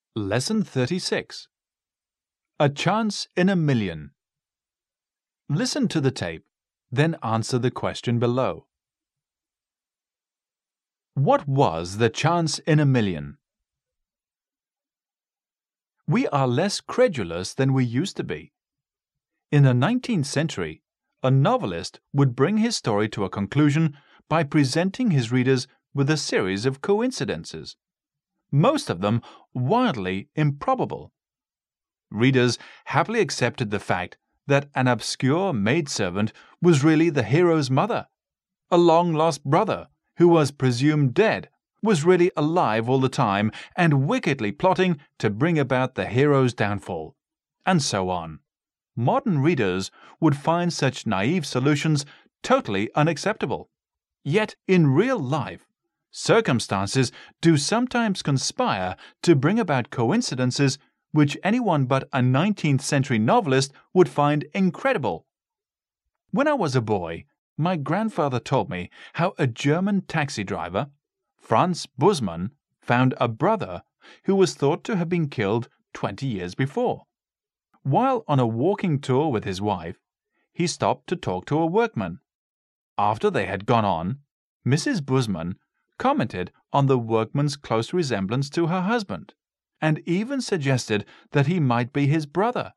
Lesson 36. A Chance in a Million. Listen to the tape, then answer the question below. What was the chance in a million? We are less credulous than we used to be. In the 19th century, a novelist would bring his story to a conclusion by presenting his readers with a series of coincidences, most of them wildly improbable. Readers happily accepted the fact that an obscure maidservant was really the hero's mother. A long-lost brother, who was presumed dead, was really alive all the time and wickedly plotting to bring about the hero's downfall, and so on. Modern readers would find such naive solutions totally unacceptable. Yet in real life, circumstances do sometimes conspire to bring about coincidences which anyone but a 19th century novelist would find incredible. When I was a boy, my grandfather told me how a German taxi driver, Franz Bussmann, found a brother who was thought to have been killed 20 years before. While on a walking tour with his wife, he stopped to talk to a workman. After they had gone on, Mrs. Bussmann commented on the workman's close resemblance to her husband, and even suggested that he might be his brother.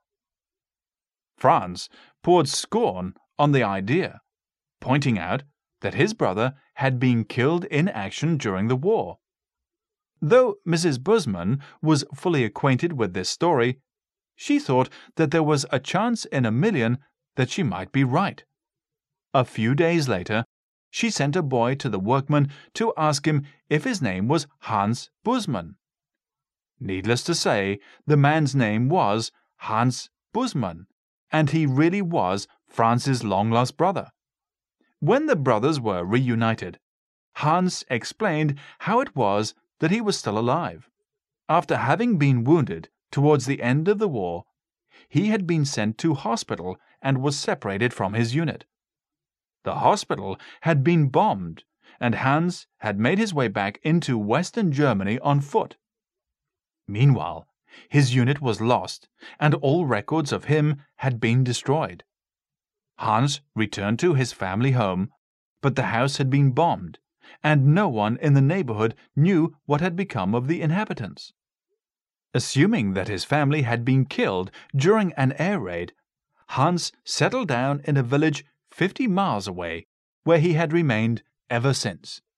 Franz poured scorn on the idea, pointing out that his brother had been killed in action during the war. Though Mrs. Bussmann was fully acquainted with this story, she thought that there was a chance in a million that she might be right. A few days later, she sent a boy to the workman to ask him if his name was Hans Bussmann. Needless to say, the man's name was Hans Bussmann, and he really was Franz's long-lost brother. When the brothers were reunited, Hans explained how it was that he was still alive. After having been wounded towards the end of the war, he had been sent to hospital and was separated from his unit. The hospital had been bombed, and Hans had made his way back into Western Germany on foot. Meanwhile, his unit was lost, and all records of him had been destroyed. Hans returned to his family home, but the house had been bombed, and no one in the neighborhood knew what had become of the inhabitants. Assuming that his family had been killed during an air raid, Hans settled down in a village 50 miles away, where he had remained ever since.